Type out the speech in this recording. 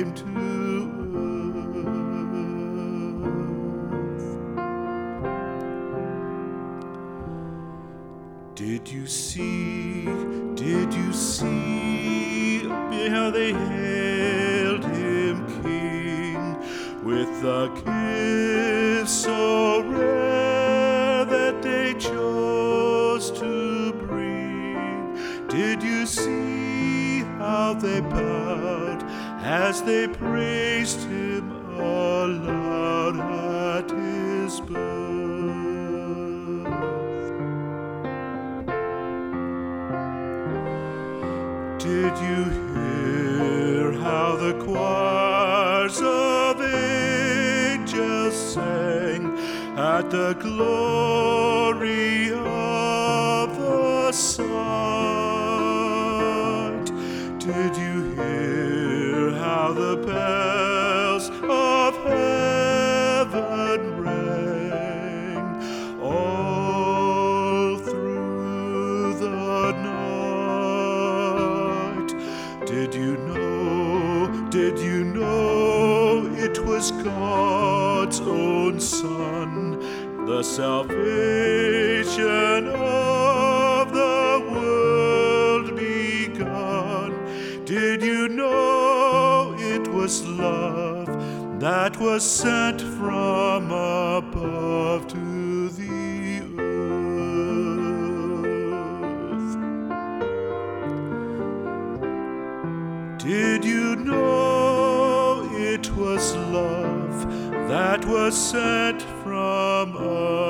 came to earth. Did you see how they hailed him king, with a gift so rare that they chose to bring? Did you see how they bowed as they praised him aloud at his birth? Did you hear how the choirs of angels sang at the glory of the sight? Did you hear how the bells of heaven rang all through the night? Did you know it was God's own Son, the salvation of the world begun? Did you know it was love that was sent from above to the earth? Did you know it was love that was sent from above?